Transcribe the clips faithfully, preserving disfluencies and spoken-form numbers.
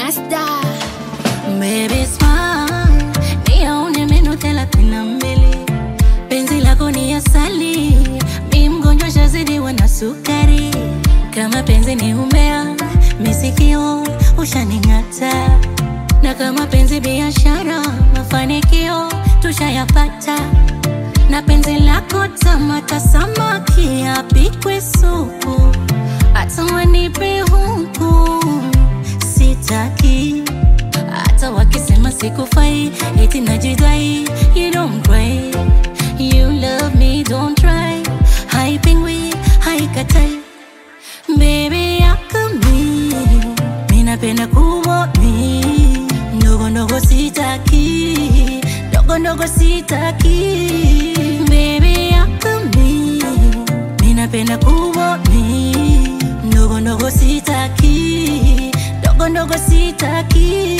Rasta. Baby smile, nione meno thelathini na mbili. Penzi lako ni asali, mi mgonjwa shazidiwa na sukari. Kama penzi ni umbea, misikio ushaning'ata. Na kama penzi biashara, mafanikio tushayapata. Na penzi lako tamata samaki apikwe supu. Hata wanipe huku sitaki. Hata wakisema sikufai, eti najidai. You don't cry, you love me, don't try. Haipingwi, haikatai. Baby yako mi, mi napenda kubwa mi. Ndogo ndogo sitaki, ndogo ndogo sitaki. Baby yako mi, mi napenda kubwa mi. Ndogo ndogo sitaki, ndogo ndogo sitaki.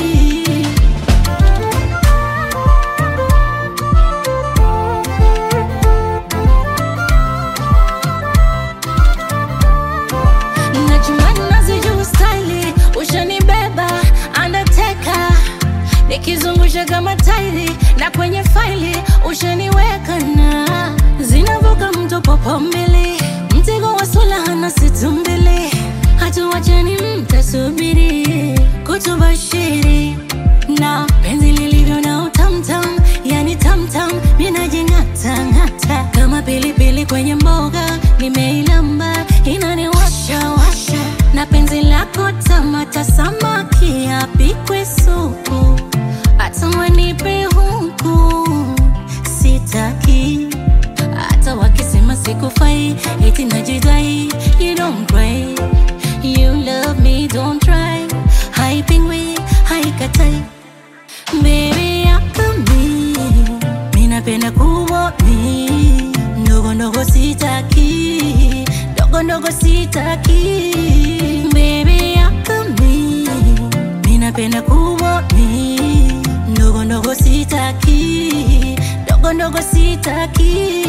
Nikizungusha kama tairi na kwenye faili ushaniweka na zinavuka mto popo mbili. Mtego wa swala hana situ mbili. Hatuwachani mtasubiri kutubashiri. Na penzi lilivyo na utamtam, yani tamtam, minajing'ata ng'ata. Kama pilipili kwenye mboga, nimeilamba inaniwasha washa. Na penzi lako tamata samaki apikwe supu. Hata wanipe huku sitaki. Hata wakisema sikufai, eti najidai. You don't cry, you love me, don't try. Haipingwi, haikatai. Baby yako mi, mi napenda kubwa mi. Ndogo ndogo sitaki, ndogo ndogo sitaki. Baby yako mi, mi napenda kubwa mi. Ndogo ndogo sitaki, ndogo ndogo sitaki.